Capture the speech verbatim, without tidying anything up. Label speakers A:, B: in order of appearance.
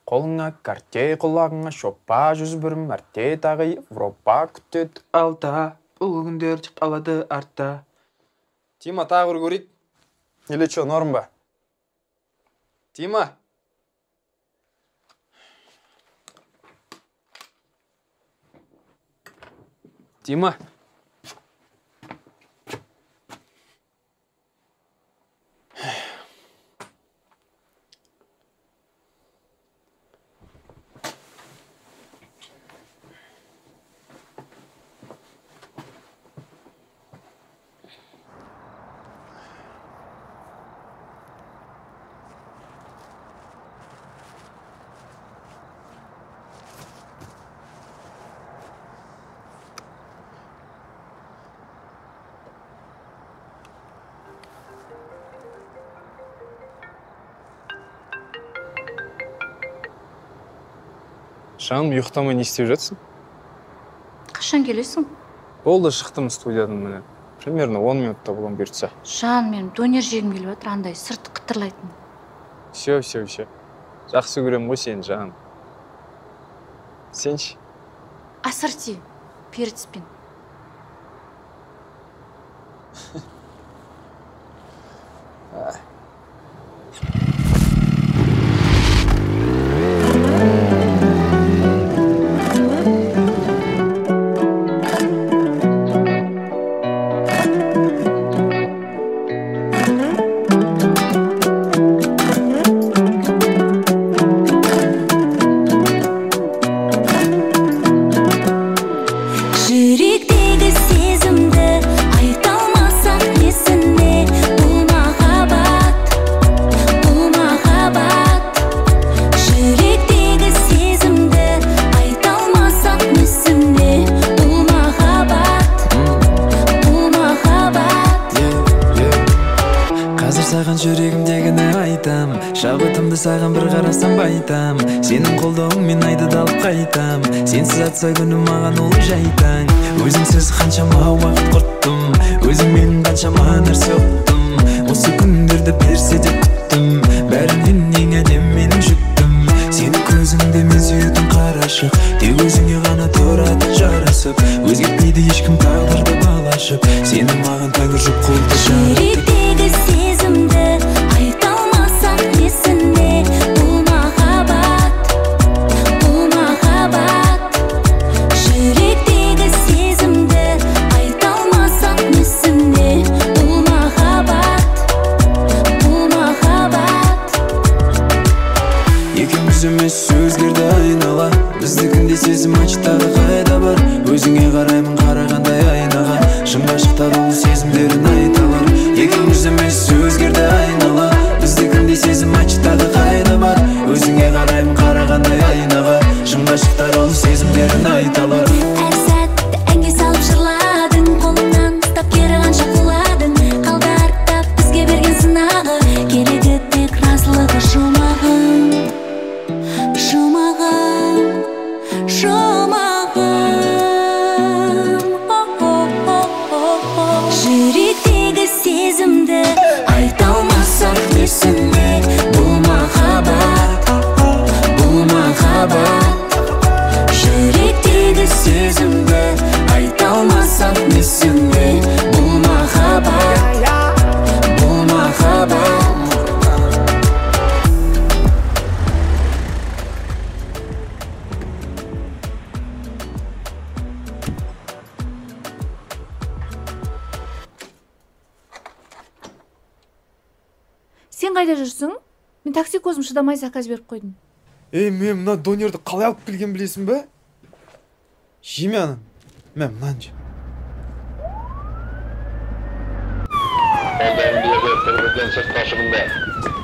A: Қолыңа картей, құлағыңа шоппа, жүз бір мәрте тағы Европа күтеді алда, бұл күндер тек қалады артта. Тима, тағы бір көрейік. Или чо, норм ба? Тима. Тима. Жаным, ұйықтамай не істеп жатсың?
B: Қашан келесің?
A: Болды, шықтым студиядан міне. Примерно он минутта болам берді.
B: Жан, менің донер жегім келіп жатыр, андай сырты қытырлайтын.
A: Все, все, все. Жақсы көрем ғой сені, жаным. Сенші?
B: Ассорти, перецпен.
C: Шабытымды саған бір қарасам байтам, сенің қолдауыңмен айды далып қайтам. Сенсіз атса күні маған ол жайтаң. Өзіңсіз қаншама уақыт құрттым, өзің менің қаншама нәрсе ұқтым. Осы күндерді берсе де күттім, бәрінен ең әдем менің жүктім. Сені көзіңде мен сүйетін қарашық, тек өзіңе ғана тұрады жарасып. Өзгертпейді ешкім тағдырды балашып, сені маған тәңір жұп қолды жаратып.
D: Жүректегі сезімді айта алмасам несіне, бұл махаббат, бұл махаббат. Жүректегі сезімді айта алмасам несіне, бұл махаббат, бұл махаббат.
C: Екеуміз емес өзгерді айнала, біздікіндей сезім ачтағы қайда бар. Өзіңе қараймын қарағандай айнаға, шын ғашықтар ол сезімдерін айталар. Екеуміз емес өзгерді айнала, біздікіндей сезім ачтағы қайда бар. Өзіңе қараймын қарағандай айнаға, шын ғашықтар ол сезімдерін айталар.
D: Әр сәтті әнге салып жырладың, қолыңнан ұстап кері қанша құладың. Қалды артта бізге берген сынағы, керегі тек разылығы жұмағым, жұмағым, жұмағым. Жүректегі сезімді айта алмасам несіне, бұл махаббат, бұл махаббат. Жүректегі сезімді айта алмасам несіне, бұл махаббат, бұл махаббат.
B: Сен қайда жүрсің? Мен такси көзім шыдамай заказ беріп қойдым.
A: Ей, мен мына донерді қалай алып келген білесің бе? Жеме анан. Мен мынаны жем.
E: Қолдан біледі, бірден сыртқа шығынды.